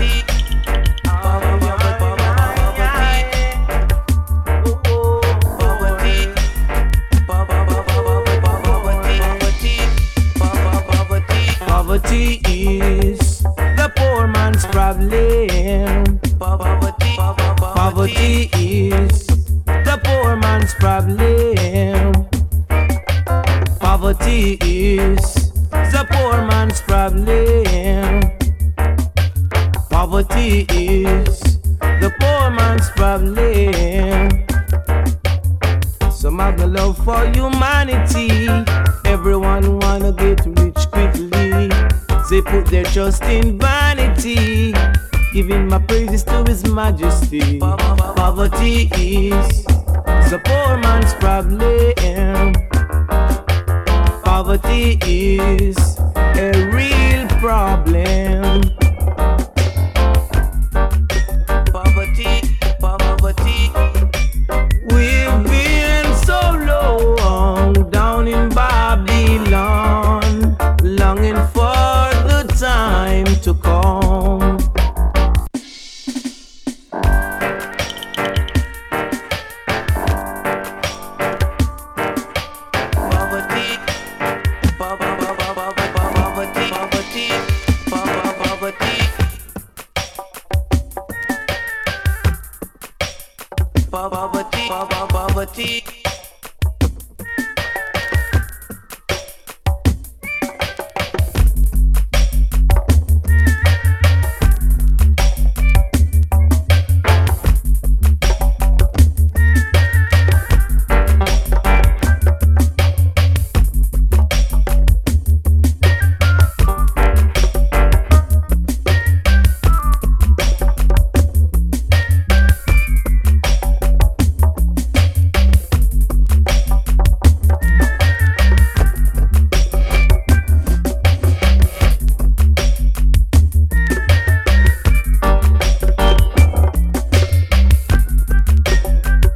Poverty is the poor man's problem. Poverty is the poor man's problem. Poverty is the poor man's problem. Poverty is the poor man's problem. Some have no love for humanity. Everyone wanna get rich quickly. They put their trust in vanity, giving my praises to His Majesty. Poverty is the poor man's problem. Poverty is a real problem. Poverty. We've been so long down in Babylon, longing for the time to come. Poverty.